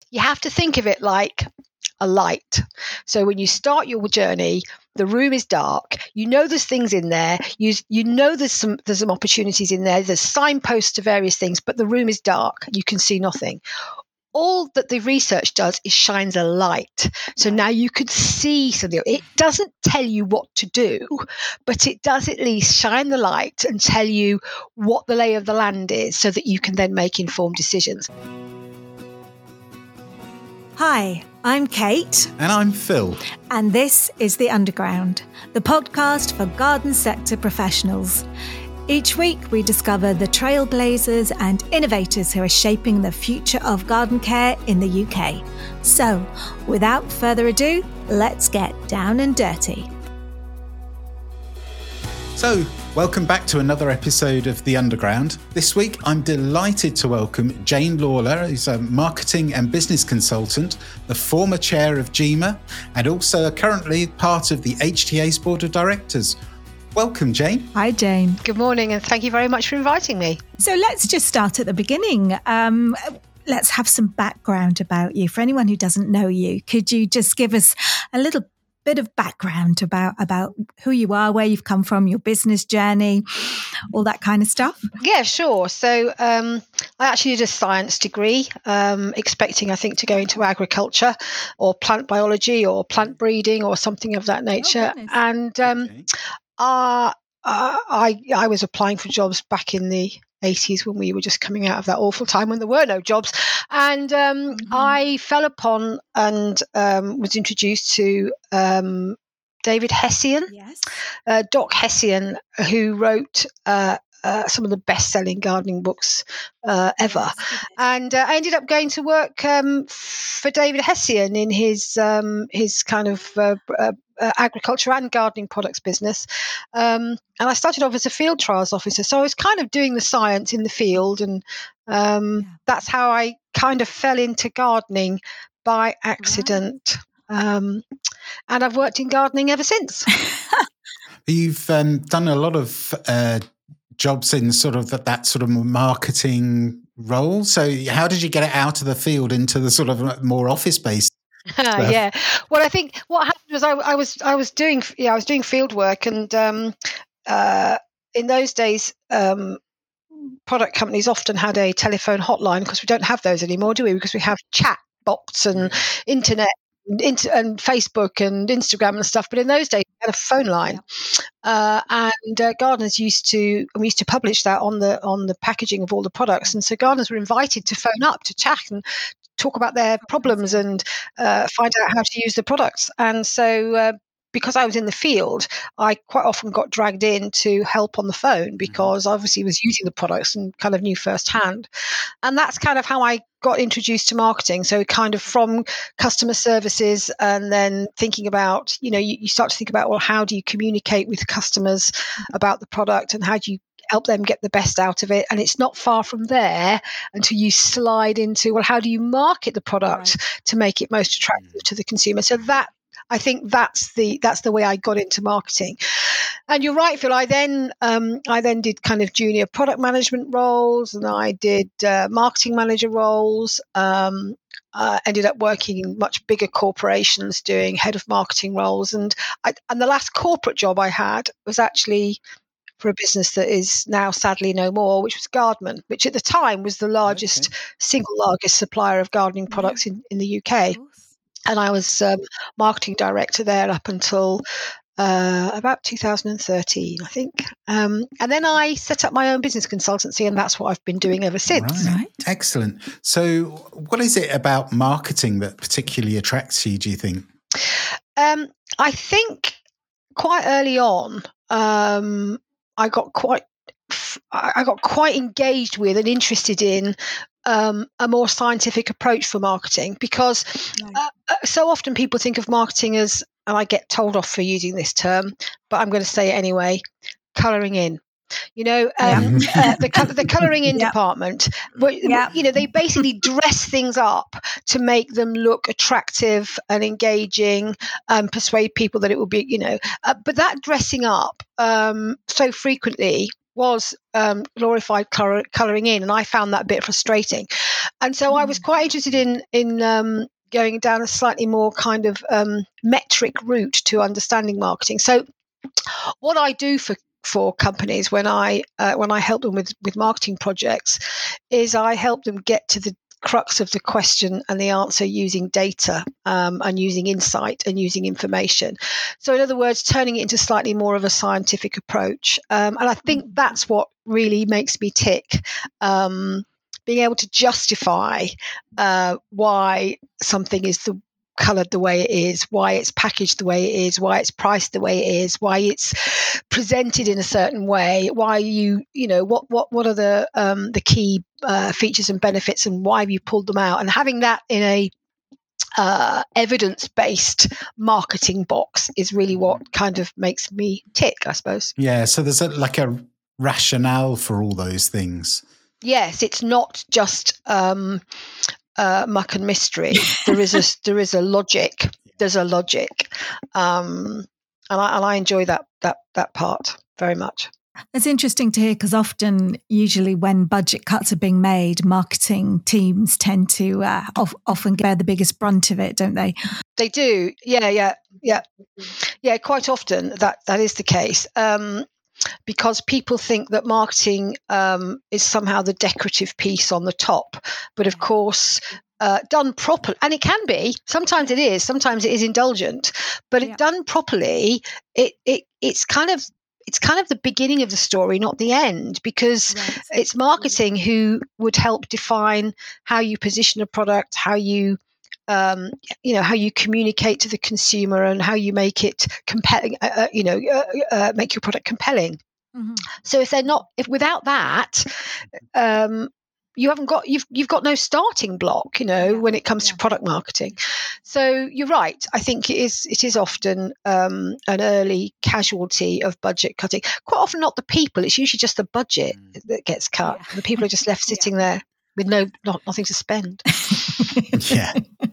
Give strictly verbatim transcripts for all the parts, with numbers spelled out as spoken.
you have to think of it like a light. So when you start your journey, the room is dark. You know there's things in there. You you know there's some there's some opportunities in there. There's signposts to various things, but the room is dark. You can see nothing. All that the research does is shines a light. So now you can see something. It doesn't tell you what to do, but it does at least shine the light and tell you what the lay of the land is so that you can then make informed decisions. Hi, I'm Kate. And I'm Phil. And this is The Underground, the podcast for garden sector professionals. Each week we discover the trailblazers and innovators who are shaping the future of garden care in the U K. So, without further ado, let's get down and dirty. So, welcome back to another episode of The Underground. This week, I'm delighted to welcome Jane Lawler, who's a marketing and business consultant, the former chair of G E M A, and also currently part of the H T A's board of directors. Welcome, Jane. Hi, Jane. Good morning, and thank you very much for inviting me. So let's just start at the beginning. Um, let's have some background about you. For anyone who doesn't know you, could you just give us a little bit of background about, about who you are, where you've come from, your business journey, all that kind of stuff? Yeah, sure. So um, I actually did a science degree, um, expecting, I think, to go into agriculture or plant biology or plant breeding or something of that nature. Oh, and um, Okay. uh, uh, I, I was applying for jobs back in the eighties when we were just coming out of that awful time when there were no jobs. And um, Mm-hmm. I fell upon and um, was introduced to um, David Hessian, Yes. uh, Doc Hessian, who wrote uh, uh, some of the best-selling gardening books uh, ever. Yes. And uh, I ended up going to work um, for David Hessian in his um, his kind of uh, uh, uh, agriculture and gardening products business. Um, and I started off as a field trials officer. So I was kind of doing the science in the field. And um, Yeah. that's how I kind of fell into gardening by accident. Um, and I've worked in gardening ever since. You've um, done a lot of uh, jobs in sort of that, that sort of marketing role. So how did you get it out of the field into the sort of more office-based? Yeah. Well, I think what happened was I, I was I was doing yeah I was doing field work, and um, uh, in those days, um, product companies often had a telephone hotline, because we don't have those anymore, do we? Because we have chat bots and internet and, inter- and Facebook and Instagram and stuff. But in those days, we had a phone line, uh, and uh, gardeners used to and we used to publish that on the on the packaging of all the products, and so gardeners were invited to phone up to chat and talk about their problems and uh, find out how to use the products. And so uh, because I was in the field, I quite often got dragged in to help on the phone, because obviously I was using the products and kind of knew firsthand. And that's kind of how I got introduced to marketing. So kind of from customer services, and then thinking about, you know, you, you start to think about, well, how do you communicate with customers about the product, and how do you help them get the best out of it? And it's not far from there until you slide into, well, how do you market the product Right. to make it most attractive to the consumer? So that, I think that's the that's the way I got into marketing. And you're right, Phil. I then um, I then did kind of junior product management roles, and I did uh, marketing manager roles. Um, uh, ended up working in much bigger corporations doing head of marketing roles, and I, and the last corporate job I had was actually for a business that is now sadly no more, which was Gardman, which at the time was the largest, Okay. single largest supplier of gardening products in, in the U K. And I was um, marketing director there up until uh, about two thousand thirteen, I think. Um, and then I set up my own business consultancy, and that's what I've been doing ever since. Right. Right. Excellent. So what is it about marketing that particularly attracts you, do you think? Um, I think quite early on, um, I got quite I got quite engaged with and interested in um, a more scientific approach for marketing, because Right. uh, uh, so often people think of marketing as, and I get told off for using this term, but I'm going to say it anyway, colouring in. You know, um, uh, the col- the colouring in Yep. department, where, Yep. you know, they basically dress things up to make them look attractive and engaging, and persuade people that it will be, you know, uh, but that dressing up um, so frequently was um, glorified color, colouring in, and I found that a bit frustrating. And so I was quite interested in in um, going down a slightly more kind of um, metric route to understanding marketing. So what I do for for companies when I uh, when I help them with with marketing projects is I help them get to the crux of the question and the answer using data um, and using insight and using information. So in other words, turning it into slightly more of a scientific approach. Um, and I think that's what really makes me tick. Um, being able to justify uh, why something is the coloured the way it is, why it's packaged the way it is, why it's priced the way it is, why it's presented in a certain way, why you, you know, what what what are the um, the key uh, features and benefits, and why have you pulled them out, and having that in a uh, evidence-based marketing box is really what kind of makes me tick, I suppose. Yeah, so there's a, like a rationale for all those things. Yes, it's not just um, uh, muck and mystery. There is a there is a logic. There's a logic, um, and I and I enjoy that that that part very much. It's interesting to hear, because often, usually when budget cuts are being made, marketing teams tend to uh, of, often bear the biggest brunt of it, don't they? They do. Yeah, yeah, yeah, yeah. Quite often that that is the case. Um, because people think that marketing um, is somehow the decorative piece on the top. But of course, uh, done properly, and it can be, sometimes it is, sometimes it is indulgent, but yeah. it done properly, it, it it's kind of it's kind of the beginning of the story, not the end, because right. it's marketing who would help define how you position a product, how you Um, you know, how you communicate to the consumer, and how you make it compelling, uh, you know, uh, uh, make your product compelling. Mm-hmm. So if they're not, if without that, um, you haven't got, you've, you've got no starting block, you know, yeah. when it comes yeah. to product marketing. So you're right. I think it is, it is often um, an early casualty of budget cutting. Quite often not the people, it's usually just the budget mm. that gets cut. Yeah. The people are just left sitting yeah. there with no, not, nothing to spend. Yeah.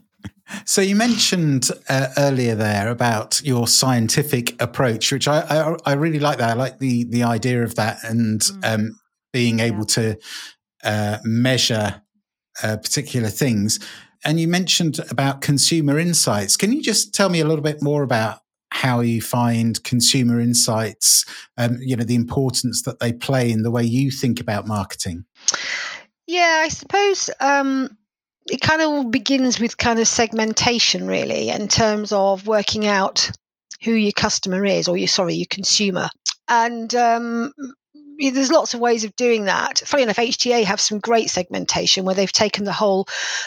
So you mentioned uh, earlier there about your scientific approach, which I, I, I really like that. I like the the idea of that, and mm. um, being able yeah. to uh, measure uh, particular things. And you mentioned about consumer insights. Can you just tell me a little bit more about how you find consumer insights, um, you know, the importance that they play in the way you think about marketing? Yeah, I suppose um, it kind of begins with kind of segmentation, really, in terms of working out who your customer is, or your sorry, your consumer. And um, there's lots of ways of doing that. Funny enough, H T A have some great segmentation where they've taken the whole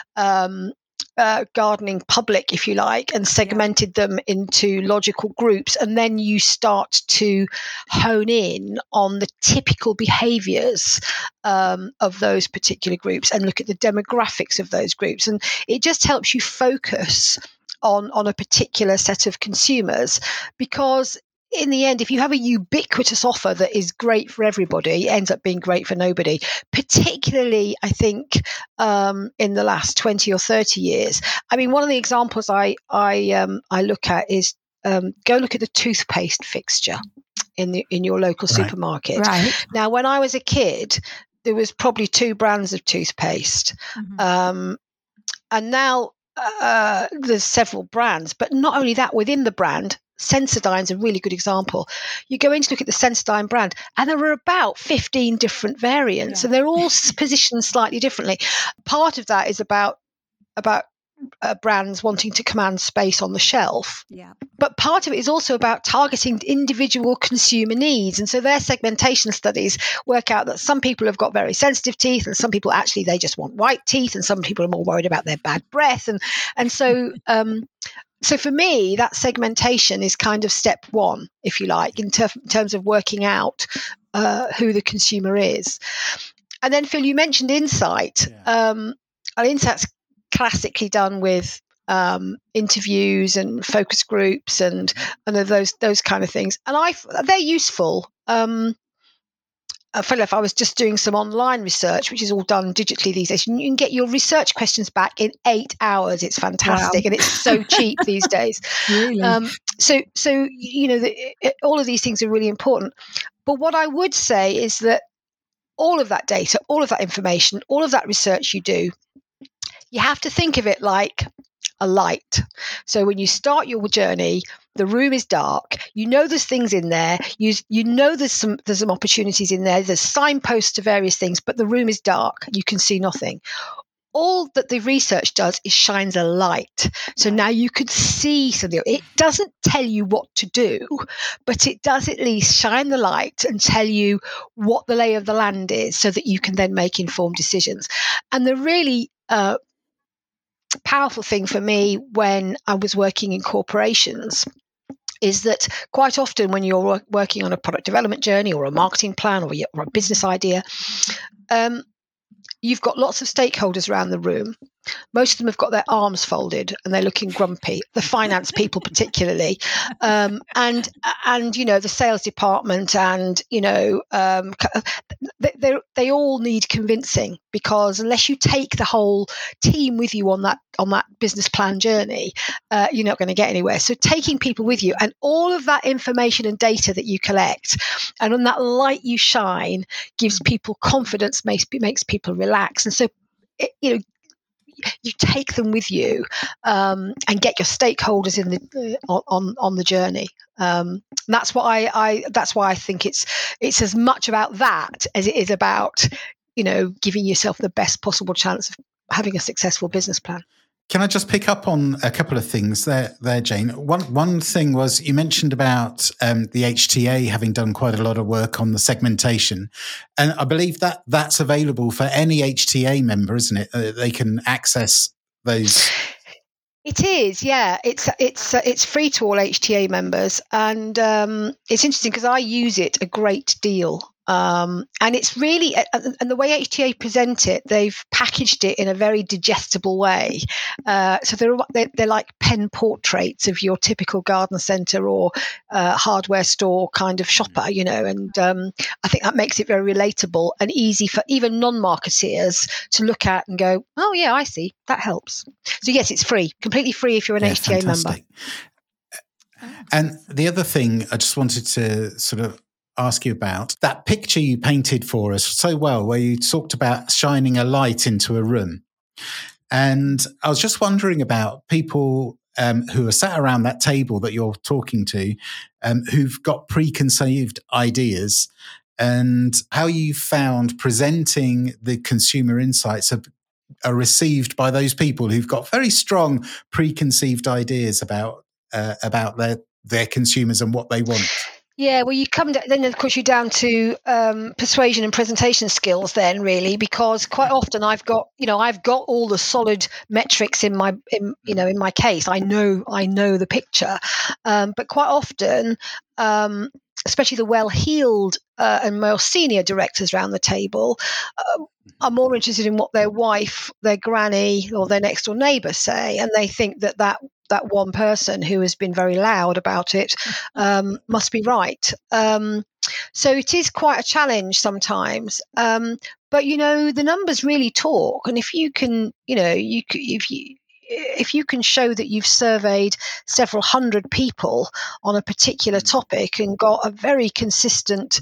um, uh, gardening public, if you like, and segmented yeah. them into logical groups. And then you start to hone in on the typical behaviors um, of those particular groups and look at the demographics of those groups. And it just helps you focus on, on a particular set of consumers, because in the end, if you have a ubiquitous offer that is great for everybody, it ends up being great for nobody. Particularly, I think, um, in the last twenty or thirty years. I mean, one of the examples I I um, I look at is um, go look at the toothpaste fixture in the in your local right. supermarket. Right. Now, when I was a kid, there was probably two brands of toothpaste, mm-hmm. um, and now uh, there's several brands. But not only that, within the brand, Sensodyne's a really good example. You go in to look at the Sensodyne brand, and there are about fifteen different variants, yeah. and they're all positioned slightly differently. Part of that is about about uh, brands wanting to command space on the shelf, yeah. but part of it is also about targeting individual consumer needs. And so their segmentation studies work out that some people have got very sensitive teeth, and some people actually they just want white teeth, and some people are more worried about their bad breath, and and so. Um, So for me, that segmentation is kind of step one, if you like, in, ter- in terms of working out uh, who the consumer is. And then, Phil, you mentioned insight. Yeah. Um, and insight's classically done with um, interviews and focus groups and and those those kind of things. And I they're useful. Um, I feel like I was just doing some online research, which is all done digitally these days. You can get your research questions back in eight hours. It's fantastic. Wow. And it's so cheap these days. Really? Um, so, so you know, the, it, all of these things are really important. But what I would say is that all of that data, all of that information, all of that research you do, you have to think of it like a light. So when you start your journey, the room is dark. You know there's things in there. You you know there's some there's some opportunities in there. There's signposts to various things, but the room is dark. You can see nothing. All that the research does is shines a light. So now you can see something. It doesn't tell you what to do, but it does at least shine the light and tell you what the lay of the land is so that you can then make informed decisions. And the really uh, powerful thing for me when I was working in corporations is that quite often when you're working on a product development journey or a marketing plan or a business idea, um, you've got lots of stakeholders around the room. Most of them have got their arms folded and they're looking grumpy, the finance people particularly. Um, and, and, you know, the sales department and, you know, um, they, they, they all need convincing, because unless you take the whole team with you on that, on that business plan journey, uh, you're not going to get anywhere. So taking people with you and all of that information and data that you collect and on that light you shine gives people confidence, makes, makes people relax. And so, it, you know, you take them with you um, and get your stakeholders in the uh, on on the journey. Um, and that's what I, I that's why I think it's it's as much about that as it is about, you know, giving yourself the best possible chance of having a successful business plan. Can I just pick up on a couple of things there, there, Jane? One one thing was you mentioned about um, the H T A having done quite a lot of work on the segmentation, and I believe that that's available for any H T A member, isn't it? Uh, they can access those. It is, yeah. It's it's uh, it's free to all H T A members, and um, it's interesting because I use it a great deal. Um, and it's really, and the way H T A present it, they've packaged it in a very digestible way. Uh, so they're, they're they're like pen portraits of your typical garden centre or uh, hardware store kind of shopper, you know. And um, I think that makes it very relatable and easy for even non-marketeers to look at and go, "Oh yeah, I see. That helps." So yes, it's free, completely free if you're an yeah, H T A fantastic. member. And the other thing I just wanted to sort of ask you about, that picture you painted for us so well, where you talked about shining a light into a room. And I was just wondering about people um, who are sat around that table that you're talking to, um, who've got preconceived ideas, and how you found presenting the consumer insights are, are received by those people who've got very strong preconceived ideas about uh, about their their consumers and what they want. Yeah, well, you come down, then of course you're down to um, persuasion and presentation skills then, really, because quite often I've got, you know, I've got all the solid metrics in my, in, you know, in my case. I know, I know the picture, um, but quite often, um, especially the well-heeled uh, and more senior directors around the table, uh, are more interested in what their wife, their granny, or their next-door neighbour say, and they think that that that one person who has been very loud about it um, must be right. Um, so it is quite a challenge sometimes. Um, but, you know, the numbers really talk. And if you can, you know, you if you if you can show that you've surveyed several hundred people on a particular topic and got a very consistent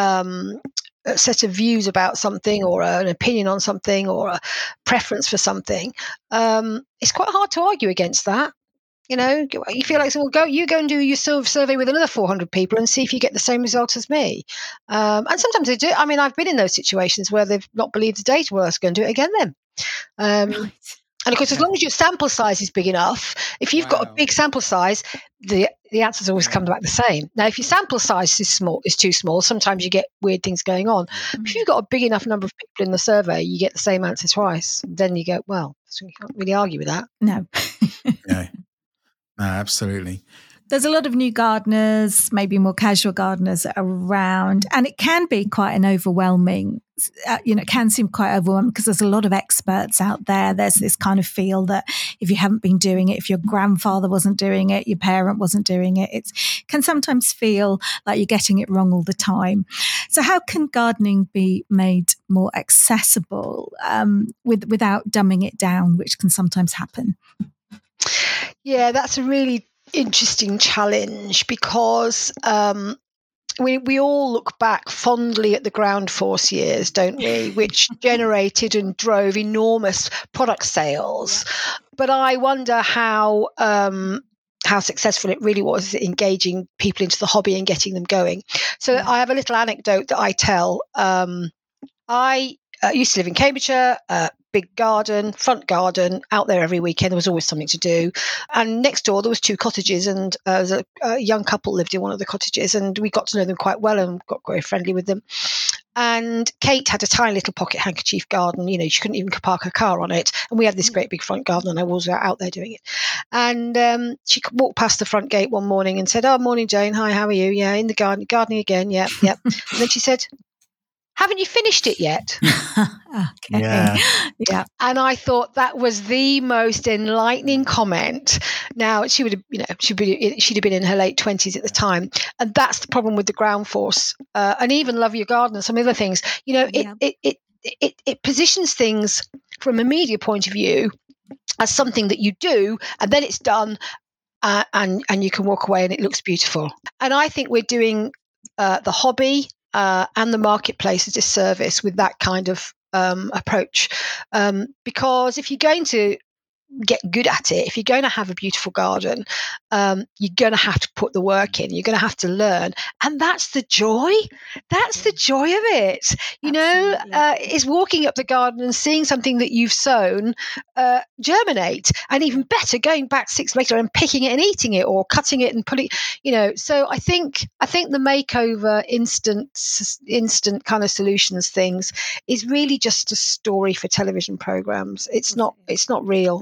um, a set of views about something or an opinion on something or a preference for something, um, it's quite hard to argue against that. You know, you feel like, well, go, you go and do your survey with another four hundred people and see if you get the same results as me. Um, and sometimes they do. I mean, I've been in those situations where they've not believed the data. Well, let's go and do it again then. Um, right. And of course, as long as your sample size is big enough, if you've wow. got a big sample size, the the answers always come back the same. Now, if your sample size is small, is too small, sometimes you get weird things going on. Mm-hmm. If you've got a big enough number of people in the survey, you get the same answer twice. Then you go, well, so you can't really argue with that. No. Yeah. No, absolutely. There's a lot of new gardeners, maybe more casual gardeners around, and it can be quite an overwhelming, uh, you know, it can seem quite overwhelming because there's a lot of experts out there. There's this kind of feel that if you haven't been doing it, if your grandfather wasn't doing it, your parent wasn't doing it, it can sometimes feel like you're getting it wrong all the time. So how can gardening be made more accessible um, with, without dumbing it down, which can sometimes happen? Yeah, that's a really interesting challenge because um, we we all look back fondly at the ground force years, don't we? Which generated and drove enormous product sales. But I wonder how um, how successful it really was at engaging people into the hobby and getting them going. So yeah. I have a little anecdote that I tell. Um, I uh, used to live in Cambridgeshire, uh, big garden, front garden, out there every weekend. There was always something to do. And next door, there was two cottages, and uh, there was a, a young couple lived in one of the cottages, and we got to know them quite well and got very friendly with them. And Kate had a tiny little pocket handkerchief garden. You know, she couldn't even park her car on it. And we had this great big front garden, and I was out there doing it. And um, she walked past the front gate one morning and said, "Oh, morning, Jane. Hi, how are you? Yeah, in the garden, gardening again. Yeah, yeah." And then she said, "Haven't you finished it yet?" Okay. Yeah. Yeah. And I thought that was the most enlightening comment. Now, she would have, you know, she'd be, she'd have been in her late twenties at the time. And that's the problem with the ground force. Uh, and even Love Your Garden and some other things. You know, it, Yeah. it, it, it, it positions things from a media point of view as something that you do, and then it's done, uh, and, and you can walk away and it looks beautiful. And I think we're doing uh, the hobby Uh, and the marketplace a disservice with that kind of um, approach. Um, because if you're going to get good at it, if you're going to have a beautiful garden, um, you're going to have to put the work in. You're going to have to learn. And that's the joy. That's the joy of it. You Absolutely. know, uh, is walking up the garden and seeing something that you've sown uh, germinate. And even better, going back six months later and picking it and eating it, or cutting it and putting, you know. So I think I think the makeover instant instant kind of solutions things is really just a story for television programs. It's not it's not real.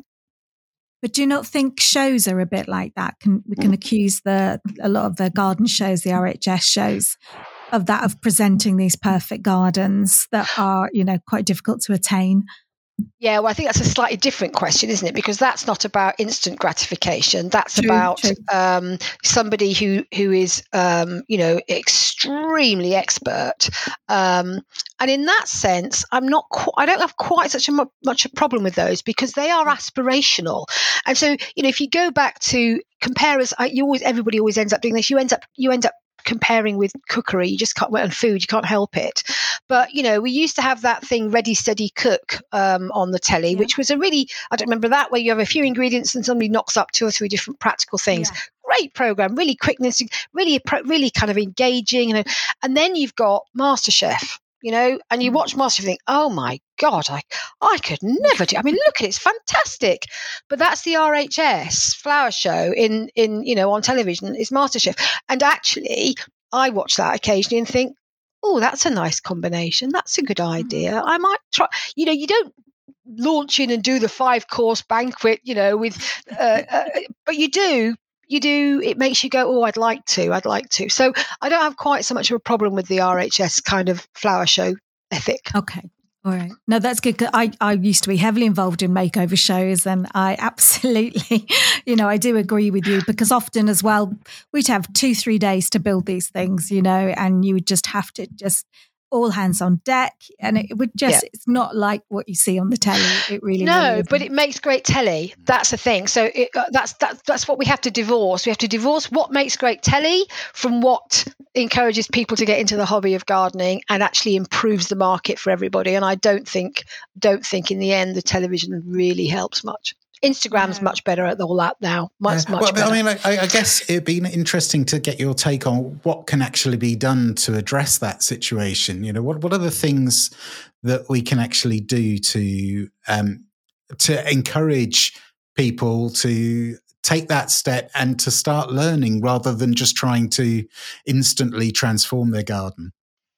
But do you not think shows are a bit like that? Can we can accuse the a lot of the garden shows, the R H S shows, of that, of presenting these perfect gardens that are, you know, quite difficult to attain? Yeah, well, I think that's a slightly different question, isn't it? Because that's not about instant gratification. That's True, about true. Um, somebody who who is, um, you know, extremely expert. Um, and in that sense, I'm not. Qu- I don't have quite such a mu- much a problem with those, because they are aspirational. And so, you know, if you go back to comparers, I, you always everybody always ends up doing this. You end up you end up comparing with cookery. You just can't, and food, you can't help it. But, you know, we used to have that thing, Ready, Steady, Cook, um, on the telly, Yeah. which was a really, I don't remember that, where you have a few ingredients and somebody knocks up two or three different practical things. Yeah. Great program, really quickness, really, really kind of engaging. You know. And then you've got MasterChef, you know, and you watch MasterChef and think, oh my God, I, I could never do. I mean, look at it, it's fantastic. But that's the R H S flower show in, in, you know, on television, is MasterChef. And actually, I watch that occasionally and think, oh, that's a nice combination. That's a good idea. I might try. You know, you don't launch in and do the five course banquet, you know, with, uh, uh, but you do. You do. It makes you go, oh, I'd like to. I'd like to. So I don't have quite so much of a problem with the R H S kind of flower show ethic. Okay. All right. No, that's good. 'Cause I, I used to be heavily involved in makeover shows, and I absolutely, you know, I do agree with you, because often as well, we'd have two, three days to build these things, you know, and you would just have to just all hands on deck, and it would just, Yeah. it's not like what you see on the telly. It really, No, really but isn't. it makes great telly. That's the thing. So it, uh, that's that, that's what we have to divorce. We have to divorce what makes great telly from what encourages people to get into the hobby of gardening and actually improves the market for everybody. And I don't think don't think in the end the television really helps much. Instagram's No. much better at all that now. Much, Yeah. much well, better. I mean, I, I guess it'd be interesting to get your take on what can actually be done to address that situation. You know, what what are the things that we can actually do to um, to encourage people to take that step and to start learning, rather than just trying to instantly transform their garden?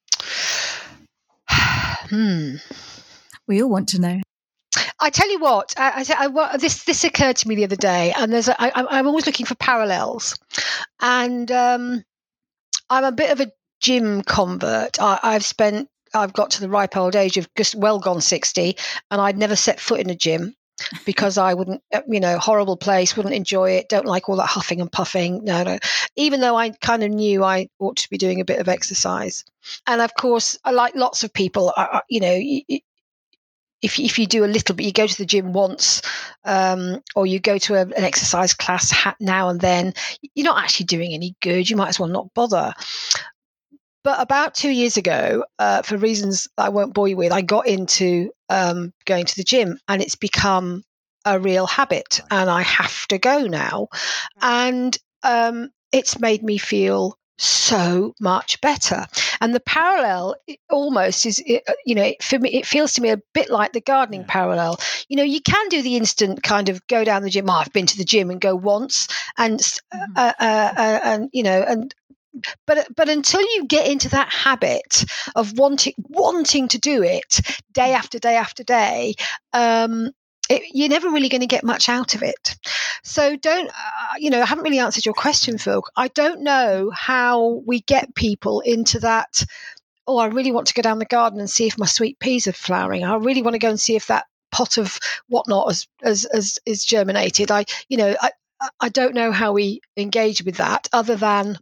hmm. We all want to know. I tell you what, I, I, I, what- this this occurred to me the other day, and there's a, I, I'm I'm always looking for parallels, and um, I'm a bit of a gym convert. I, I've spent, I've got to the ripe old age of just well gone sixty, and I'd never set foot in a gym because I wouldn't, you know, horrible place, wouldn't enjoy it, don't like all that huffing and puffing. No, no. Even though I kind of knew I ought to be doing a bit of exercise, and of course, I like lots of people, I, I- you know. y- y- If if you do a little bit, you go to the gym once, um, or you go to a, an exercise class ha- now and then, you're not actually doing any good. You might as well not bother. but about two years ago, uh, for reasons I won't bore you with, I got into um, going to the gym, and it's become a real habit, and I have to go now. And um, it's made me feel so much better. And the parallel almost is, you know, for me, it feels to me a bit like the gardening yeah. parallel. You know, you can do the instant kind of go down the gym. Oh, I've been to the gym and go once, and mm-hmm. uh, uh, uh, and you know, and but but until you get into that habit of wanting wanting to do it day after day after day. Um, It, you're never really going to get much out of it. So don't, uh, you know, I haven't really answered your question, Phil. I don't know how we get people into that, oh, I really want to go down the garden and see if my sweet peas are flowering. I really want to go and see if that pot of whatnot has, has, has, is germinated. I, you know, I, I don't know how we engage with that other than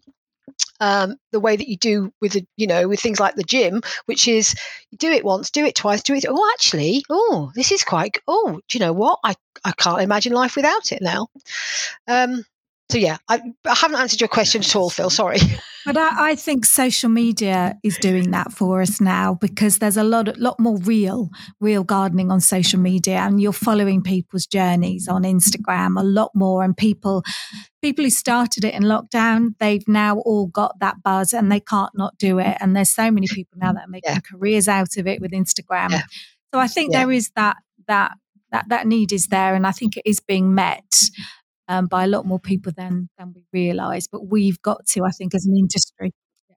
Um, the way that you do with the, you know, with things like the gym, which is you do it once, do it twice, do it. Oh, actually, oh, this is quite. Oh, do you know what? I, I can't imagine life without it now. Um, so yeah, I, I haven't answered your question at all, Phil. Sorry. But I, I think social media is doing that for us now, because there's a lot, lot more real, real gardening on social media, and you're following people's journeys on Instagram a lot more. And people, people who started it in lockdown, they've now all got that buzz, and they can't not do it. And there's so many people now that are making yeah. careers out of it with Instagram. Yeah. So I think yeah. there is that that that that need is there, and I think it is being met. Um, by a lot more people than than we realise, but we've got to, I think, as an industry.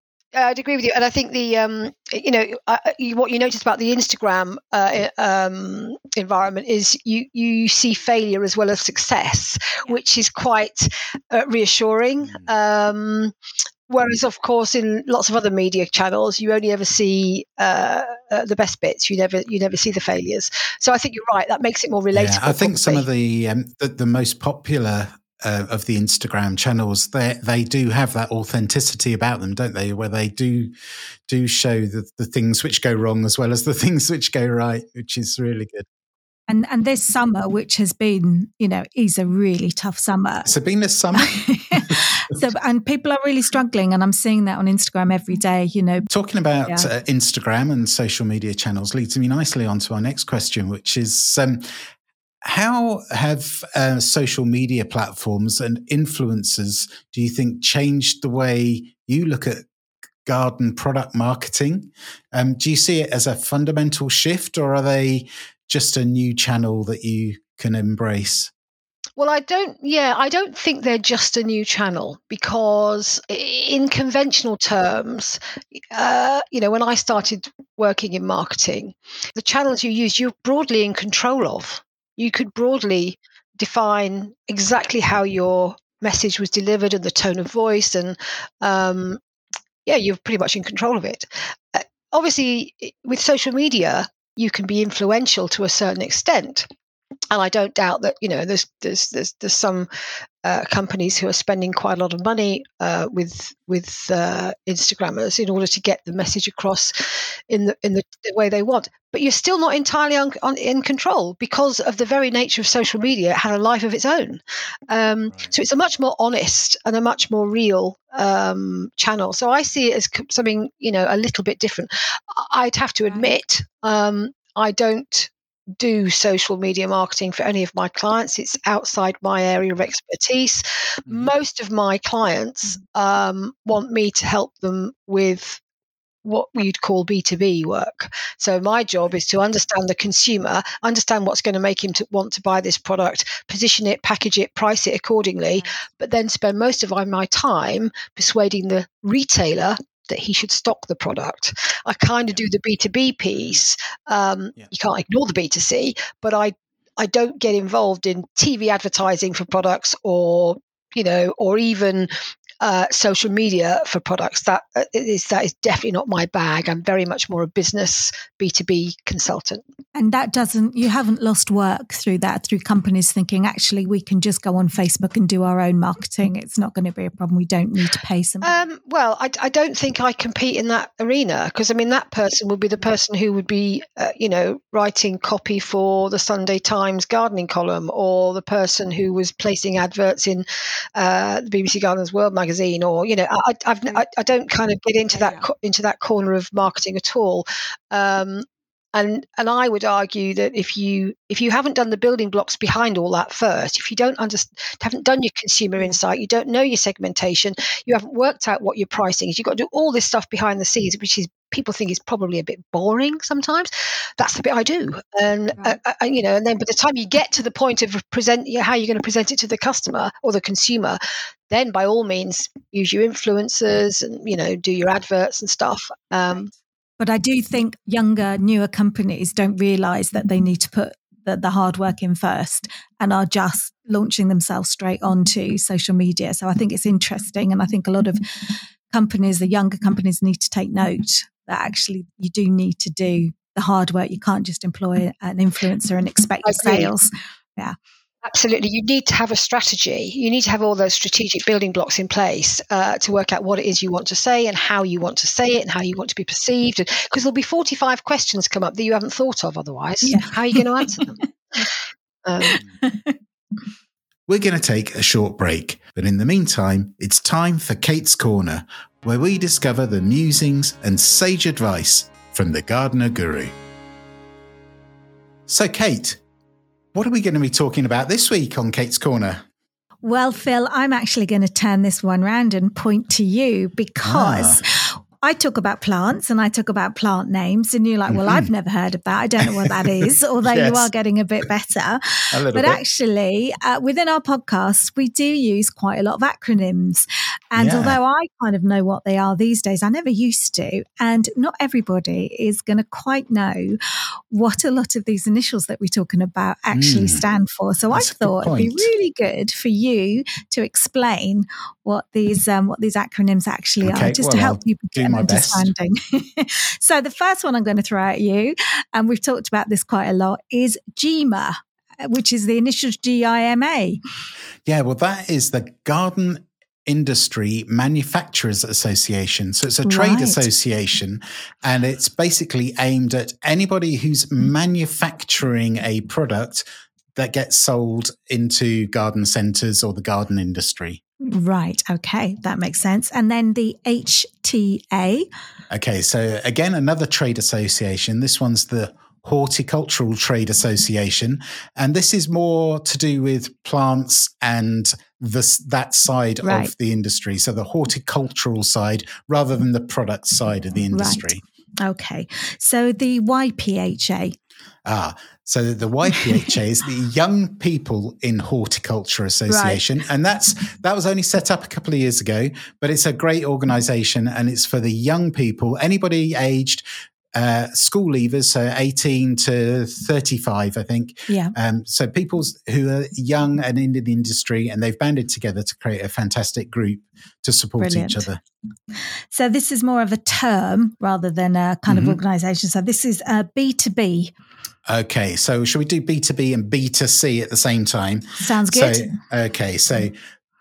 I'd agree with you, and I think the um, you know uh, you, what you notice about the Instagram uh, um, environment is you you see failure as well as success, which is quite uh, reassuring. Um, Whereas, of course, in lots of other media channels, you only ever see uh, uh, the best bits. You never, you never see the failures. So I think you're right. That makes it more relatable. Yeah, I think probably. some of the, um, the the most popular uh, of the Instagram channels, they they do have that authenticity about them, don't they? Where they do do show the, the things which go wrong as well as the things which go right, which is really good. And and this summer, which has been, you know, is a really tough summer. It's been this summer. So, and people are really struggling, and I'm seeing that on Instagram every day, you know. Talking about yeah. uh, Instagram and social media channels leads me nicely onto our next question, which is um, how have uh, social media platforms and influencers, do you think, changed the way you look at garden product marketing? Um, do you see it as a fundamental shift, or are they just a new channel that you can embrace? Well, I don't, yeah, I don't think they're just a new channel, because in conventional terms, uh, you know, when I started working in marketing, the channels you use, you're broadly in control of. You could broadly define exactly how your message was delivered and the tone of voice, and um, yeah, you're pretty much in control of it. Uh, obviously, with social media, you can be influential to a certain extent. And I don't doubt that, you know, there's there's there's, there's some uh, companies who are spending quite a lot of money uh, with with uh, Instagrammers in order to get the message across in the in the, the way they want. But you're still not entirely on, on, in control, because of the very nature of social media. It had a life of its own. Um, right. So it's a much more honest and a much more real um, channel. So I see it as something, you know, a little bit different. I'd have to admit, um, I don't do social media marketing for any of my clients. It's outside my area of expertise. Mm-hmm. Most of my clients um, want me to help them with what we'd call B two B work. So my job is to understand the consumer, understand what's going to make him to want to buy this product, position it, package it, price it accordingly, but then spend most of my time persuading the retailer that he should stock the product. I kind of do the B two B piece. Um, yeah. You can't ignore the B two C, but I, I don't get involved in T V advertising for products, or, you know, or even uh, social media for products. That is, that is definitely not my bag. I'm very much more a business B two B consultant. And that doesn't, you haven't lost work through that, through companies thinking, actually, we can just go on Facebook and do our own marketing. It's not going to be a problem. We don't need to pay somebody. Um, well, I, I don't think I compete in that arena, because, I mean, that person would be the person who would be, uh, you know, writing copy for the Sunday Times gardening column, or the person who was placing adverts in uh, the B B C Gardeners World magazine, magazine, or you know, I, I've, I, I don't kind of get into that co- into that corner of marketing at all. Um, and and I would argue that if you if you haven't done the building blocks behind all that first, if you don't understand, haven't done your consumer insight, you don't know your segmentation, you haven't worked out what your pricing is, you've got to do all this stuff behind the scenes, which is people think is probably a bit boring sometimes. That's the bit I do, and right. uh, uh, you know, and then by the time you get to the point of present how you're going to present it to the customer or the consumer, then by all means use your influencers and you know do your adverts and stuff. Um, But I do think younger, newer companies don't realise that they need to put the, the hard work in first and are just launching themselves straight onto social media. So I think it's interesting. And I think a lot of companies, the younger companies, need to take note that actually you do need to do the hard work. You can't just employ an influencer and expect sales. Yeah. Absolutely. You need to have a strategy. You need to have all those strategic building blocks in place uh, to work out what it is you want to say and how you want to say it and how you want to be perceived. Because there'll be forty-five questions come up that you haven't thought of otherwise. Yeah. How are you going to answer them? um, We're going to take a short break. But in the meantime, it's time for Kate's Corner, where we discover the musings and sage advice from the Gardener Guru. So, Kate, what are we going to be talking about this week on Kate's Corner? Well, Phil, I'm actually going to turn this one round and point to you because ah. I talk about plants and I talk about plant names and you're like, well, mm-hmm. I've never heard of that. I don't know what that is, although yes. you are getting a bit better. A little but bit. actually, uh, within our podcast, we do use quite a lot of acronyms. And yeah. although I kind of know what they are these days, I never used to. And not everybody is going to quite know what a lot of these initials that we're talking about actually mm. stand for. So That's I thought it'd be really good for you to explain what these um, what these acronyms actually okay, are, just well, to help I'll people get an understanding. So the first one I'm going to throw at you, and we've talked about this quite a lot, is GIMA, which is the initials G I M A. Yeah, well, that is the Garden Industry Manufacturers Association. So it's a trade right. association, and it's basically aimed at anybody who's manufacturing a product that gets sold into garden centres or the garden industry. Right. Okay. That makes sense. And then the H T A. Okay. So again, another trade association. This one's the Horticultural Trade Association. And this is more to do with plants and this, that side right. of the industry. So the horticultural side rather than the product side of the industry. Right. Okay. So the Y P H A. Ah, so the Y P H A is the Young People in Horticulture Association. Right. And that's that was only set up a couple of years ago, but it's a great organisation and it's for the young people, anybody aged uh, school leavers, so eighteen to thirty-five, I think. Yeah. Um, so people who are young and in the industry, and they've banded together to create a fantastic group to support Brilliant. each other. So this is more of a term rather than a kind mm-hmm. of organisation. So this is uh, B two B. Okay, so should we do B two B and B two C at the same time? Sounds good. So, okay, so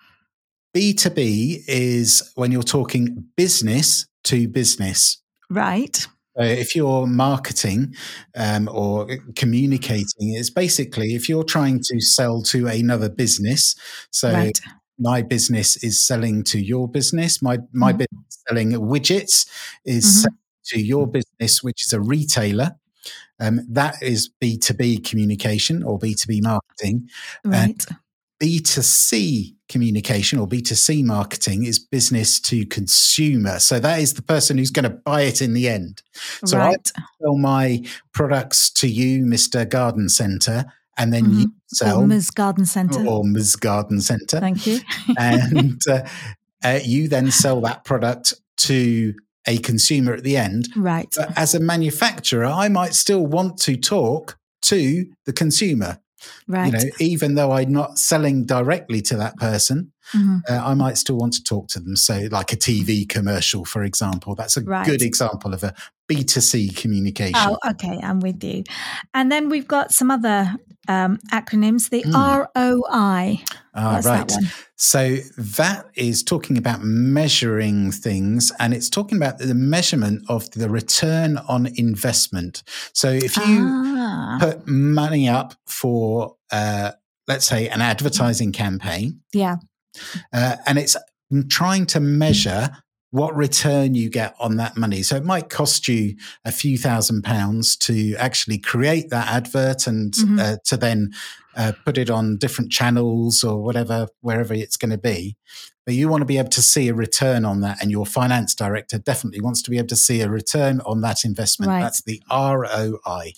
B two B is when you're talking business to business. Right. So if you're marketing um, or communicating, it's basically if you're trying to sell to another business. So right. my business is selling to your business. My my mm-hmm. business selling widgets is mm-hmm. selling to your business, which is a retailer. Um, that is B two B communication or B two B marketing. Right. And B two C communication or B two C marketing is business to consumer. So that is the person who's going to buy it in the end. So right. I sell my products to you, Mister Garden Centre, and then mm-hmm. you sell... Or Miz Garden Centre. Or Miz Garden Centre. Thank you. and uh, uh, you then sell that product to a consumer at the end. Right. But as a manufacturer, I might still want to talk to the consumer. Right. You know, even though I'm not selling directly to that person, mm-hmm. uh, I might still want to talk to them. So like a T V commercial, for example, that's a right. good example of a B two C communication. Oh, okay. I'm with you. And then we've got some other um, acronyms, the mm. R O I. Ah, What's right. that one? So that is talking about measuring things, and it's talking about the measurement of the return on investment. So if you ah. put money up for, uh, let's say, an advertising campaign, yeah, uh, and it's trying to measure what return you get on that money. So it might cost you a few thousand pounds to actually create that advert and mm-hmm. uh, to then uh, put it on different channels or whatever, wherever it's going to be. But you want to be able to see a return on that. And your finance director definitely wants to be able to see a return on that investment. Right. That's the R O I.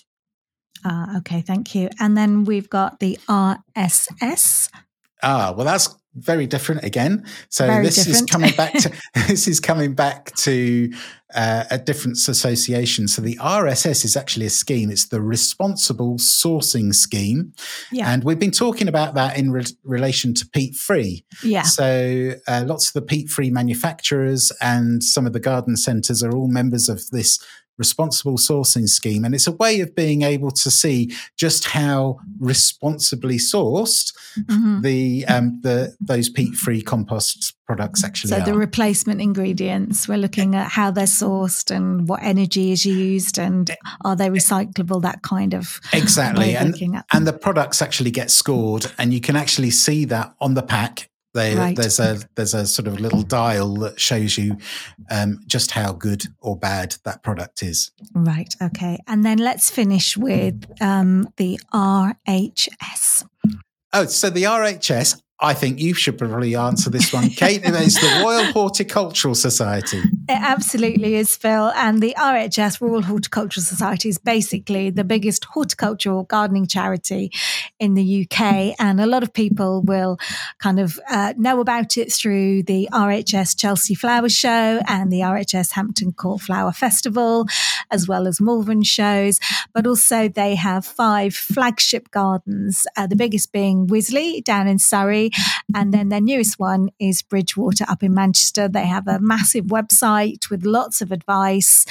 Ah, okay, thank you. And then we've got the R S S. Ah, well, that's very different again. So very this different. is coming back to this is coming back to uh, a different association. So the R S S is actually a scheme. It's the Responsible Sourcing Scheme, yeah. and we've been talking about that in re- relation to peat-free. Yeah. So uh, lots of the peat-free manufacturers and some of the garden centres are all members of this Responsible Sourcing Scheme, and it's a way of being able to see just how responsibly sourced mm-hmm. the um, the those peat-free compost products actually so are. So the replacement ingredients, we're looking at how they're sourced and what energy is used and are they recyclable, that kind of exactly. way of and looking at and the products actually get scored, and you can actually see that on the pack. They, right. There's a there's a sort of little dial that shows you um, just how good or bad that product is. Right. Okay. And then let's finish with um, the R H S. Oh, so the R H S, I think you should probably answer this one, Kate. It's the Royal Horticultural Society. It absolutely is, Phil. And the R H S, Royal Horticultural Society, is basically the biggest horticultural gardening charity in the U K. And a lot of people will kind of uh, know about it through the R H S Chelsea Flower Show and the R H S Hampton Court Flower Festival, as well as Malvern shows. But also they have five flagship gardens, uh, the biggest being Wisley down in Surrey. And then their newest one is Bridgewater up in Manchester. They have a massive website with lots of advice.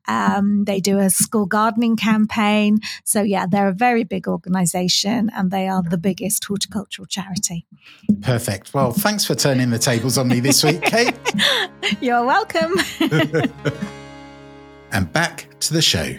Um, they do a school gardening campaign. So yeah, they're a very big organisation and they are the biggest horticultural charity. Perfect. Well, thanks for turning the tables on me this week, Kate. You're welcome. And back to the show.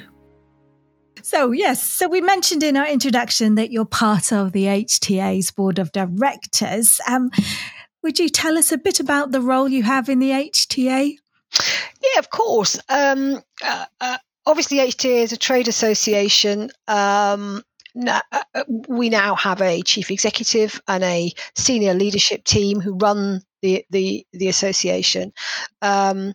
So, yes, so we mentioned in our introduction that you're part of the H T A's board of directors. Um, would you tell us a bit about the role you have in the H T A? Yeah, of course. Um, uh, uh, obviously, H T A is a trade association. Um, now, uh, we now have a chief executive and a senior leadership team who run the the, the association. Um,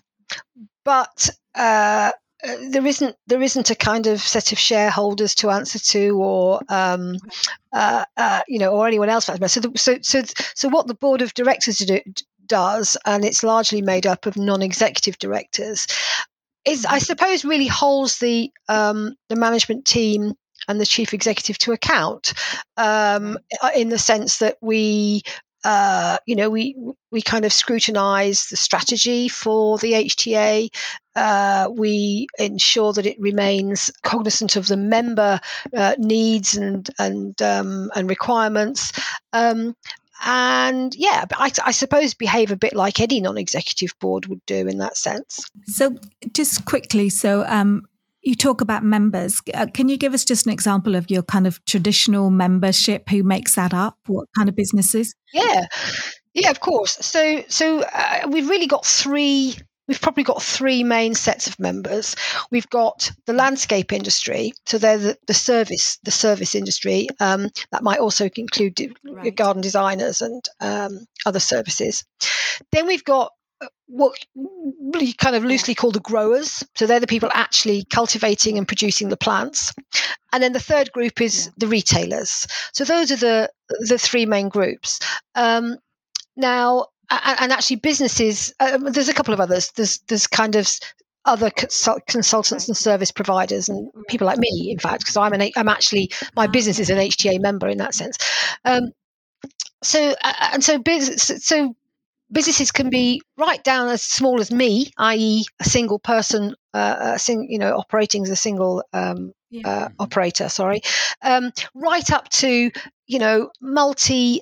but uh, there isn't there isn't a kind of set of shareholders to answer to, or um, uh, uh, you know, or anyone else. So, the, so so so what the board of directors do, does, and it's largely made up of non-executive directors, is I suppose really holds the um, the management team and the chief executive to account, um, in the sense that we. Uh, you know, we we kind of scrutinise the strategy for the H T A. Uh, we ensure that it remains cognizant of the member uh, needs and and um, and requirements. Um, and yeah, I, I suppose behave a bit like any non-executive board would do in that sense. So, just quickly, so. Um You talk about members. Uh, can you give us just an example of your kind of traditional membership? Who makes that up? What kind of businesses? Yeah, yeah, of course. So, so uh, we've really got three. We've probably got three main sets of members. We've got the landscape industry, so they're the, the service, the service industry. Um, that might also include right. garden designers and um, other services. Then we've got what we kind of loosely call the growers. So they're the people actually cultivating and producing the plants. And then the third group is yeah. the retailers. So those are the the three main groups. Um, now, and, and actually businesses, uh, there's a couple of others. There's there's kind of other consult- consultants and service providers and people like me, in fact, because I'm an I'm actually, my business is an H T A member in that sense. Um, so, uh, and so business, so businesses can be right down as small as me, that is, a single person, uh, a sing, you know, operating as a single um, yeah. uh, operator. Sorry, um, right up to you know multi-site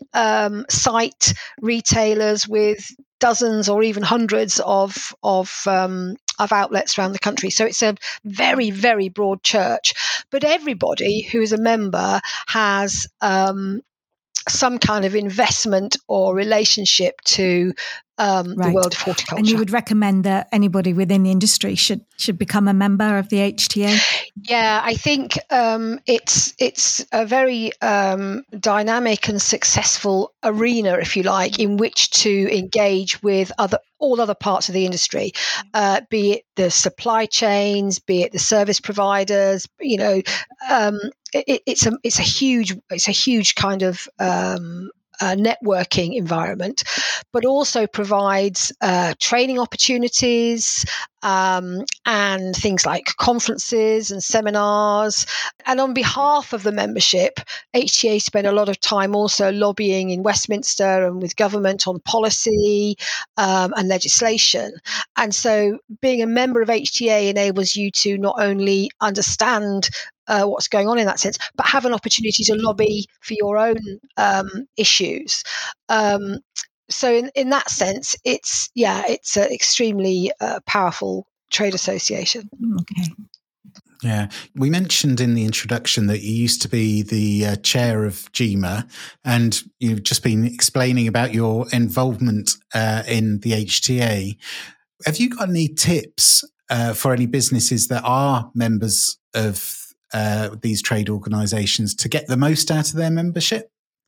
um, retailers with dozens or even hundreds of of um, of outlets around the country. So it's a very very broad church. But everybody who is a member has Um, some kind of investment or relationship to um, right. the world of horticulture. And you would recommend that anybody within the industry should should become a member of the H T A? Yeah, I think um, it's it's a very um, dynamic and successful arena, if you like, in which to engage with other all other parts of the industry, uh, be it the supply chains, be it the service providers. You know, um, it, it's a it's a huge it's a huge kind of um, Uh, networking environment, but also provides uh, training opportunities um, and things like conferences and seminars. And on behalf of the membership, H T A spent a lot of time also lobbying in Westminster and with government on policy um, and legislation. And so being a member of H T A enables you to not only understand Uh, what's going on in that sense, but have an opportunity to lobby for your own um, issues. Um, so in, in that sense, it's, yeah, it's an extremely uh, powerful trade association. Okay. Yeah. We mentioned in the introduction that you used to be the uh, chair of GEMA, and you've just been explaining about your involvement uh, in the H T A. Have you got any tips uh, for any businesses that are members of Uh, these trade organisations to get the most out of their membership?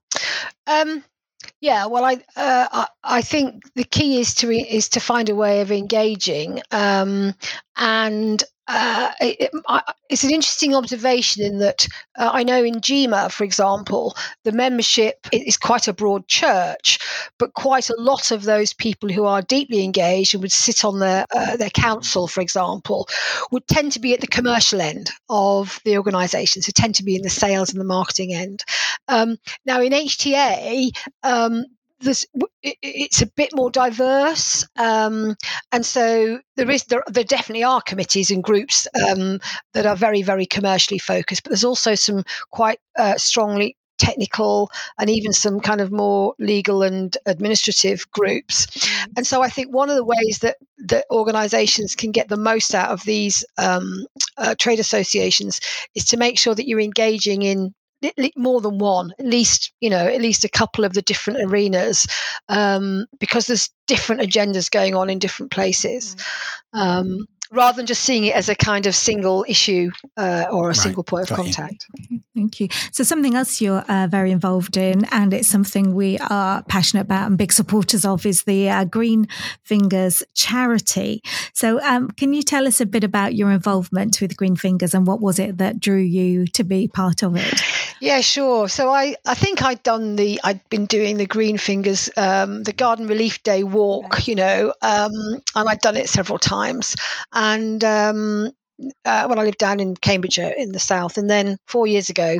Um, yeah, well, I, uh, I I think the key is to is to find a way of engaging, um, and uh, it, it, it's an interesting observation in that uh, I know in GEMA, for example, the membership is quite a broad church, but quite a lot of those people who are deeply engaged and would sit on their uh, their council, for example, would tend to be at the commercial end of the organisation, so tend to be in the sales and the marketing end. Um, now, in H T A, um, There's, it's a bit more diverse, um, and so there is there, there definitely are committees and groups um, that are very very commercially focused, but there's also some quite uh, strongly technical and even some kind of more legal and administrative groups. And so I think one of the ways that that organisations can get the most out of these um, uh, trade associations is to make sure that you're engaging in more than one, at least, you know, at least a couple of the different arenas, um, because there's different agendas going on in different places, um, rather than just seeing it as a kind of single issue uh, or a right. single point of Got contact. You. Thank you. So something else you're uh, very involved in, and it's something we are passionate about and big supporters of, is the uh, Green Fingers charity. So um, can you tell us a bit about your involvement with Green Fingers, and what was it that drew you to be part of it? Yeah, sure. So I, I think I'd done the, I'd been doing the Green Fingers, um, the Garden Relief Day walk, you know, um, and I'd done it several times. And um, uh, when I lived down in Cambridgeshire in the south, and then four years ago,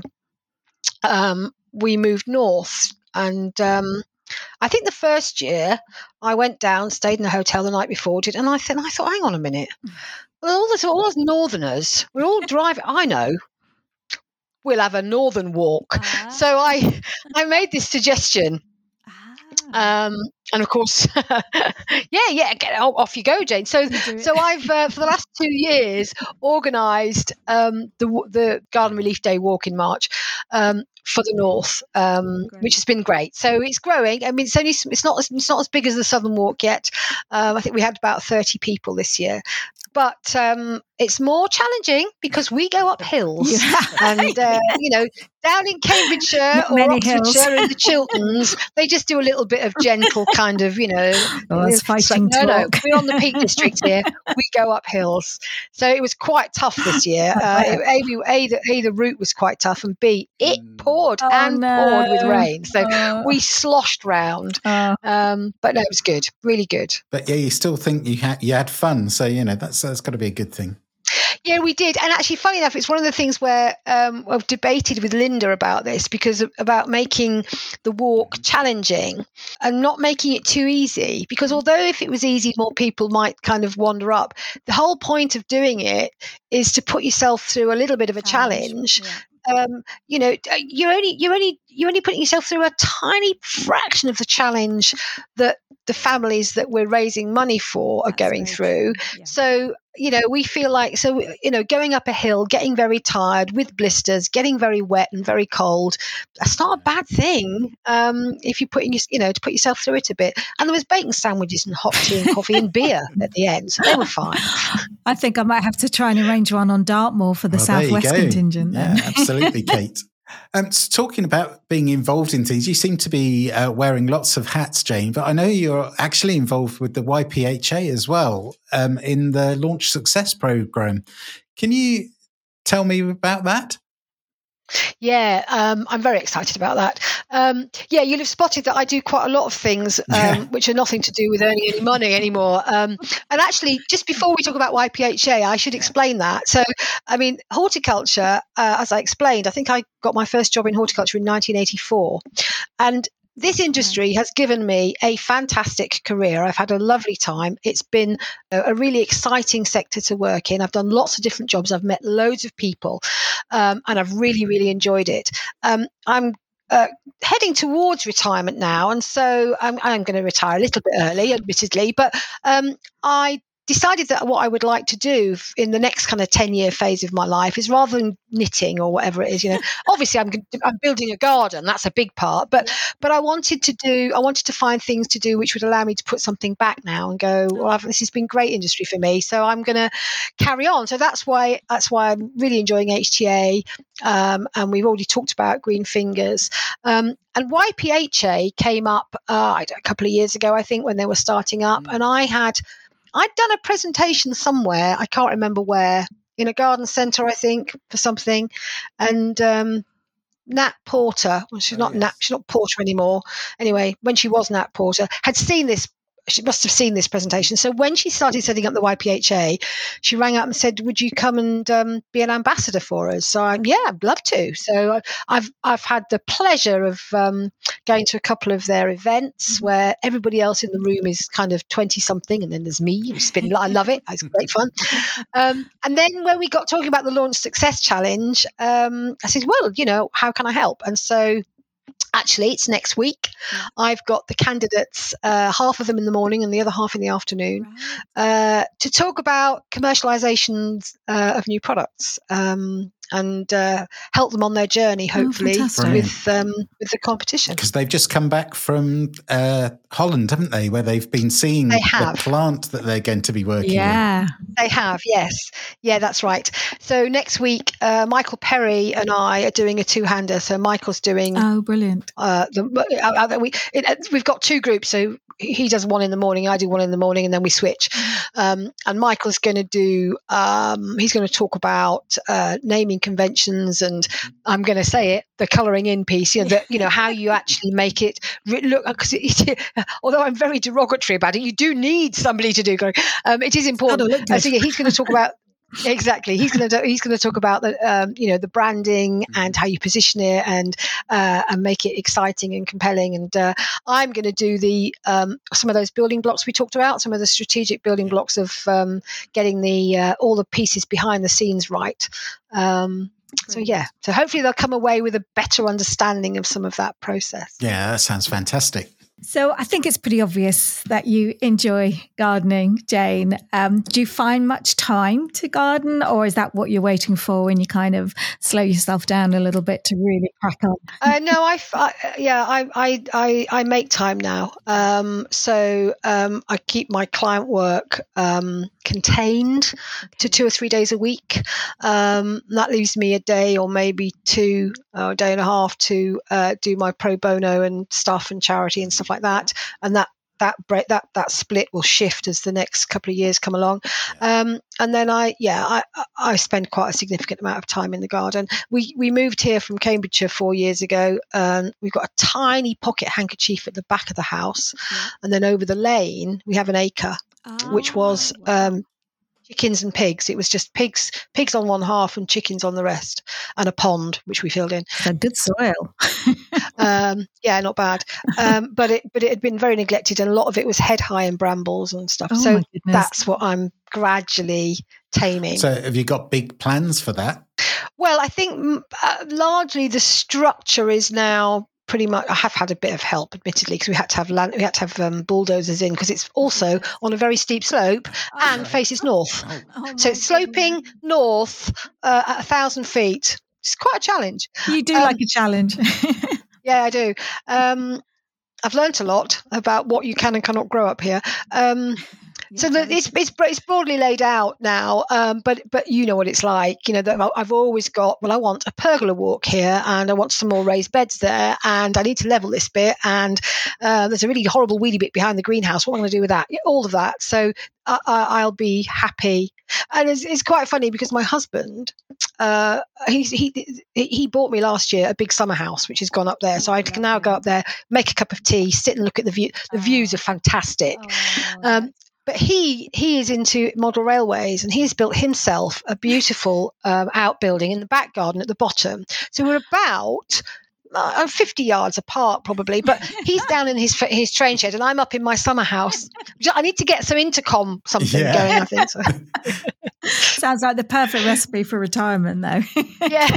um, we moved north. And um, I think the first year I went down, stayed in a hotel the night before, did, and I, th- and I thought, hang on a minute, well, all, this, all those northerners, we're all driving, I know. We'll have a northern walk. Ah. So I, I made this suggestion. Ah. Um, and of course, yeah, yeah, get off you go, Jane. So, so I've uh, for the last two years organised um, the the Garden Relief Day walk in March um, for the north, um, which has been great. So it's growing. I mean, it's only it's not as, it's not as big as the Southern Walk yet. Um, I think we had about thirty people this year. But um, it's more challenging because we go up hills, yeah. and uh, you know, down in Cambridgeshire or Oxfordshire in the Chilterns, they just do a little bit of gentle kind of, you know, oh, it's fighting like, no, talk. no, we're on the Peak District here. We go up hills, so it was quite tough this year. Uh, a, a, the, a, the route was quite tough, and B, it poured oh, and no. poured with rain, so oh. we sloshed round. Oh. Um, but no, it was good, really good. But yeah, you still think you had you had fun, so you know that's that's got to be a good thing. Yeah, we did. And actually, funny enough, it's one of the things where um, I've debated with Linda about this, because of, about making the walk challenging and not making it too easy. Because although if it was easy, more people might kind of wander up, the whole point of doing it is to put yourself through a little bit of a challenge. challenge. Yeah. Um, you know, you're only, you're only, you're only putting yourself through a tiny fraction of the challenge that the families that we're raising money for are That's going through. Yeah. So, you know, we feel like, so, you know, going up a hill, getting very tired with blisters, getting very wet and very cold, that's not a bad thing um, if you're putting, you know, to put yourself through it a bit. And there was bacon sandwiches and hot tea and coffee and beer at the end. So they were fine. I think I might have to try and arrange one on Dartmoor for the Well, there you Southwest go. contingent then. Yeah, absolutely, Kate. Um, so talking about being involved in things, you seem to be uh, wearing lots of hats, Jane, but I know you're actually involved with the Y P H A as well um, in the Launch Success Programme. Can you tell me about that? Yeah, um, I'm very excited about that. Um, yeah, you'll have spotted that I do quite a lot of things um, Yeah. which are nothing to do with earning any money anymore. Um, and actually, just before we talk about Y P H A, I should explain that. So, I mean, horticulture, uh, as I explained, I think I got my first job in horticulture in nineteen eighty-four. And this industry has given me a fantastic career. I've had a lovely time. It's been a, a really exciting sector to work in. I've done lots of different jobs. I've met loads of people, um, and I've really, really enjoyed it. Um, I'm uh, heading towards retirement now, and so I'm, I'm going to retire a little bit early, admittedly, but um, I decided that what I would like to do in the next kind of ten-year phase of my life is, rather than knitting or whatever it is, you know, obviously I'm I'm building a garden. That's a big part, but but I wanted to do I wanted to find things to do which would allow me to put something back now and go, well, I've, this has been great industry for me, so I'm going to carry on. So that's why that's why I'm really enjoying H T A, um, and we've already talked about Green Fingers. Um, and Y P H A came up uh, a couple of years ago, I think, when they were starting up, mm. and I had. I'd done a presentation somewhere, I can't remember where, in a garden centre, I think, for something. And um, Nat Porter, well, she's not oh, yes. Nat, she's not Porter anymore. Anyway, when she was Nat Porter, had seen this. She must have seen this presentation. So when she started setting up the Y P H A, she rang up and said, "Would you come and um, be an ambassador for us?" So I'm, yeah, I'd love to. So I've I've had the pleasure of um, going to a couple of their events where everybody else in the room is kind of twenty something, and then there's me. It's been, I love it. It's great fun. Um, and then when we got talking about the Launch Success Challenge, um, I said, "Well, you know, how can I help?" And so. Actually, it's next week. Mm. I've got the candidates, uh, half of them in the morning and the other half in the afternoon, right. uh, to talk about commercializations uh, of new products um, and uh, help them on their journey, hopefully, oh, with um, with the competition. Because they've just come back from uh, Holland, haven't they, where they've been seeing they have. the plant that they're going to be working yeah. with. They have, yes. Yeah, that's right. So next week, uh, Michael Perry and I are doing a two-hander. So Michael's doing... Oh, brilliant. Uh, the, uh, we, it, we've got two groups. So he does one in the morning, I do one in the morning, and then we switch. Um, and Michael's going to do... Um, he's going to talk about uh, naming conventions, and I'm going to say it, the colouring in piece, you know, the, you know how you actually make it look... Because it, although I'm very derogatory about it, you do need somebody to do... Um, it is important. Uh, so yeah, he's going to talk about exactly. He's going to he's going to talk about the um, you know the branding and how you position it and uh, and make it exciting and compelling. And uh, I'm going to do the um, some of those building blocks we talked about, some of the strategic building blocks of um, getting the uh, all the pieces behind the scenes right. Um, so yeah, so hopefully they'll come away with a better understanding of some of that process. Yeah, that sounds fantastic. So I think it's pretty obvious that you enjoy gardening, Jane. Um, do you find much time to garden, or is that what you're waiting for when you kind of slow yourself down a little bit to really crack on? uh, no, I, I yeah, I, I, I, I make time now. Um, so um, I keep my client work um, contained okay. to two or three days a week. Um, that leaves me a day or maybe two, or a day and a half to uh, do my pro bono and stuff and charity and stuff like that, and that that break that that split will shift as the next couple of years come along. Um, and then I yeah I I spend quite a significant amount of time in the garden. We we moved here from Cambridgeshire four years ago. Um, we've got a tiny pocket handkerchief at the back of the house, yeah. and then over the lane we have an acre, oh, which was. Wow. Um, chickens and pigs. It was just pigs pigs on one half and chickens on the rest, and a pond which we filled in. So good soil. um, yeah, not bad. Um, but it but it had been very neglected, and a lot of it was head high in brambles and stuff. Oh, so that's what I'm gradually taming. So have you got big plans for that? Well, I think uh, largely the structure is now pretty much. I have had a bit of help, admittedly, because we had to have land, we had to have um, bulldozers in because it's also on a very steep slope Oh, and right. faces north. Oh, Oh So my it's sloping goodness. north uh, at a thousand feet. It's quite a challenge. You do Um, like a challenge. Yeah, I do. Um, I've learnt a lot about what you can and cannot grow up here. Um, so the, it's, it's it's broadly laid out now, um, but but you know what it's like. You know that I've always got. Well, I want a pergola walk here, and I want some more raised beds there, and I need to level this bit, and uh, there's a really horrible weedy bit behind the greenhouse. What am I going to do with that? All of that. So I, I, I'll be happy, and it's, it's quite funny because my husband, uh, he he he bought me last year a big summer house, which has gone up there. So I can now go up there, make a cup of tea, sit and look at the view. The views are fantastic. Um, But he he is into model railways, and he's built himself a beautiful um, outbuilding in the back garden at the bottom. So we're about uh, fifty yards apart, probably. But he's down in his his train shed, and I'm up in my summer house. I need to get some intercom something Yeah. going, I think. So. Sounds like the perfect recipe for retirement, though. Yeah.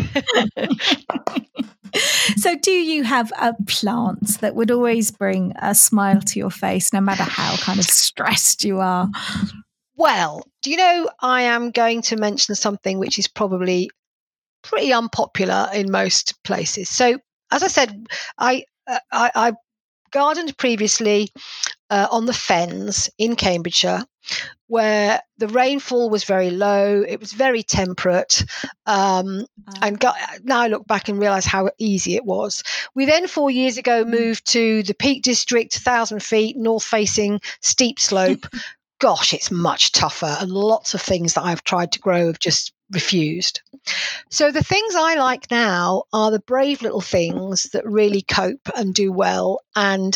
So do you have a plant that would always bring a smile to your face, no matter how kind of stressed you are? Well, do you know, I am going to mention something which is probably pretty unpopular in most places. So, as I said, I uh, I, I gardened previously uh, on the Fens in Cambridgeshire, where the rainfall was very low. It was very temperate. Um, and got, now I look back and realise how easy it was. We then, four years ago, moved to the Peak District, one thousand feet, north-facing, steep slope. Gosh, it's much tougher. And lots of things that I've tried to grow have just refused. So the things I like now are the brave little things that really cope and do well. And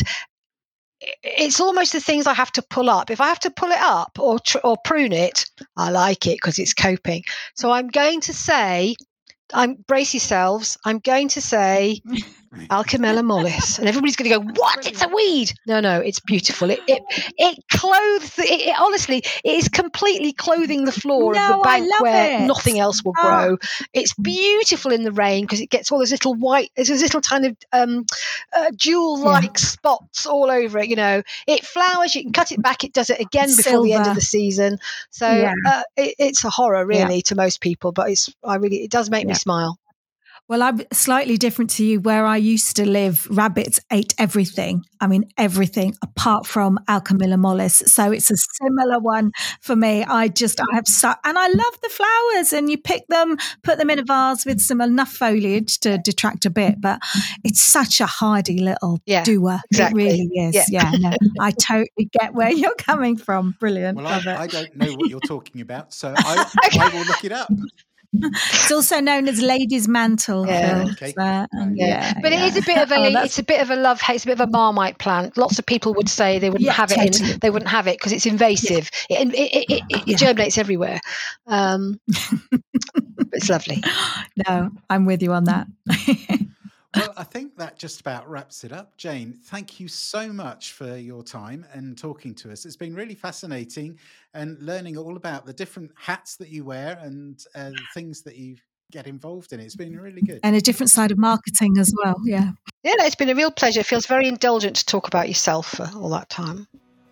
it's almost the things I have to pull up. If I have to pull it up or tr- or prune it, I like it because it's coping. So I'm going to say, I'm brace yourselves. I'm going to say Alchemilla mollis, and everybody's going to go, "What? Brilliant. It's a weed?" No, no, it's beautiful. It it, it clothes. It, it honestly, it is completely clothing the floor No, of the bank where it. nothing else will oh. grow. It's beautiful in the rain because it gets all those little white, there's those little kind of um, uh, jewel-like yeah. spots all over it. You know, it flowers. You can cut it back. It does it again before Silver. the end of the season. So yeah. uh, it, it's a horror, really, yeah. to most people. But it's I really it does make yeah. me smile. Well, I'm slightly different to you. Where I used to live, rabbits ate everything. I mean, everything apart from Alchemilla mollis. So it's a similar one for me. I just, I have so, and I love the flowers, and you pick them, put them in a vase with some enough foliage to detract a bit, but it's such a hardy little yeah, doer. Exactly. It really is. Yeah. yeah no, I totally get where you're coming from. Brilliant. Well, I, I don't know what you're talking about, so I, okay. I will look it up. It's also known as Lady's Mantle. Yeah, okay. so, um, yeah. yeah, but yeah. it is a bit of a. Oh, it's a bit of a love hate. It's a bit of a Marmite plant. Lots of people would say they wouldn't yeah, have it. totally. In, they wouldn't have it because it's invasive. Yeah. It, it, it, it, it yeah. germinates everywhere. Um, it's lovely. No, I'm with you on that. Well, I think that just about wraps it up. Jane, thank you so much for your time and talking to us. It's been really fascinating and learning all about the different hats that you wear and uh, things that you get involved in. It's been really good. And a different side of marketing as well, yeah. Yeah, no, it's been a real pleasure. It feels very indulgent to talk about yourself for all that time.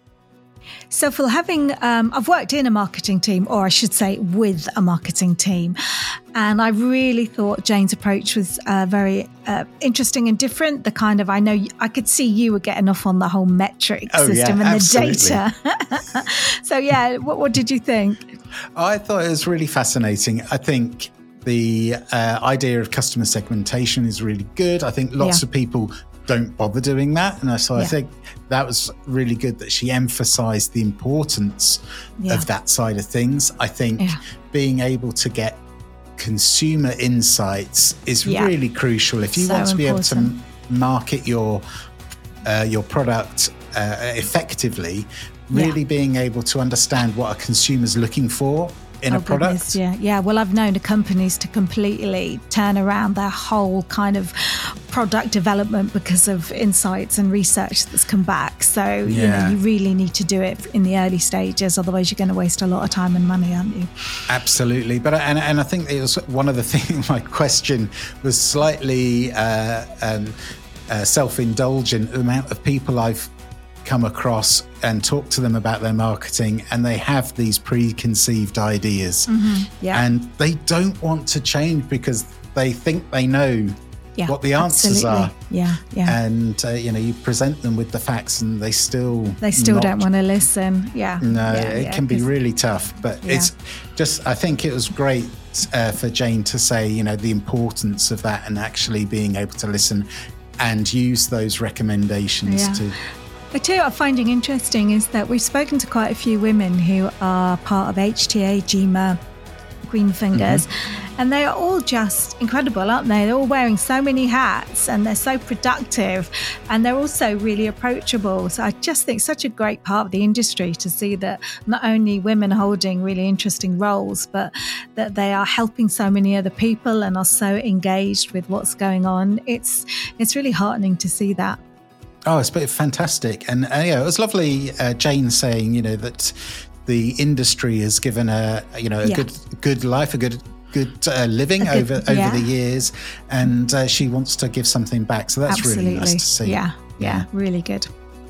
So Phil, having, um, I've worked in a marketing team, or I should say with a marketing team, and I really thought Jane's approach was uh, very uh, interesting and different. The kind of, I know I could see you were getting off on the whole metric oh, system yeah, and absolutely. the data. So yeah, what, what did you think? I thought it was really fascinating. I think the uh, idea of customer segmentation is really good. I think lots yeah. of people don't bother doing that. And so yeah. I think that was really good that she emphasized the importance yeah. of that side of things. I think yeah. being able to get consumer insights is yeah. really crucial. If you so want to be important. able to market your uh, your product uh, effectively, really yeah. being able to understand what a consumer's looking for in oh, a product. Goodness, yeah, yeah. Well, I've known the companies to completely turn around their whole kind of product development because of insights and research that's come back. So, Yeah. you know, you really need to do it in the early stages. Otherwise, you're going to waste a lot of time and money, aren't you? Absolutely. But and, and I think it was one of the things, my question was slightly uh, um, uh, self-indulgent. The amount of people I've come across and talk to them about their marketing, and they have these preconceived ideas, Mm-hmm. Yeah. and they don't want to change because they think they know Yeah, what the answers absolutely. are. Yeah, yeah. And uh, you know, you present them with the facts, and they still They still not, don't want to listen. Yeah. No, yeah, it yeah, can be 'cause- really tough. But Yeah. it's just, I think it was great uh, for Jane to say, you know, the importance of that and actually being able to listen and use those recommendations Yeah. to. I tell you what I'm finding interesting is that we've spoken to quite a few women who are part of H T A, GEMA, Green Fingers, Mm-hmm. and they are all just incredible, aren't they? They're all wearing so many hats and they're so productive and they're also really approachable. So I just think such a great part of the industry to see that not only women holding really interesting roles, but that they are helping so many other people and are so engaged with what's going on. It's it's really heartening to see that. Oh, it's been fantastic. And uh, yeah, it was lovely, uh, Jane saying, you know, that the industry has given a, you know, a Yeah. good good life, a good good uh, living A good- over over yeah. the years, and uh, she wants to give something back. So that's Absolutely. really nice to see. Yeah, yeah, really good.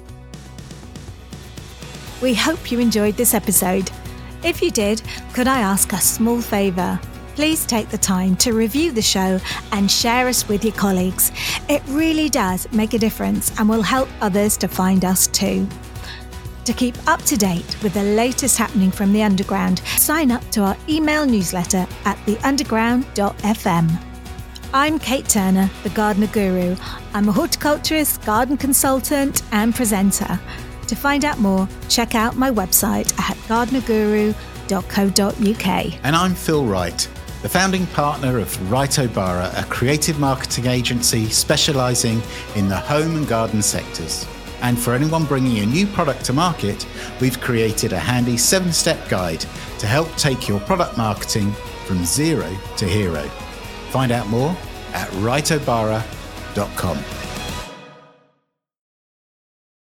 We hope you enjoyed this episode. If you did, could I ask a small favour? Please take the time to review the show and share us with your colleagues. It really does make a difference and will help others to find us too. To keep up to date with the latest happening from the Underground, sign up to our email newsletter at the underground dot f m. I'm Kate Turner, the Gardener Guru. I'm a horticulturist, garden consultant and presenter. To find out more, check out my website at gardener guru dot co dot u k. And I'm Phil Wright, the founding partner of Wright O'Bara, a creative marketing agency specialising in the home and garden sectors. And for anyone bringing a new product to market, we've created a handy seven-step guide to help take your product marketing from zero to hero. Find out more at wright o'bara dot com.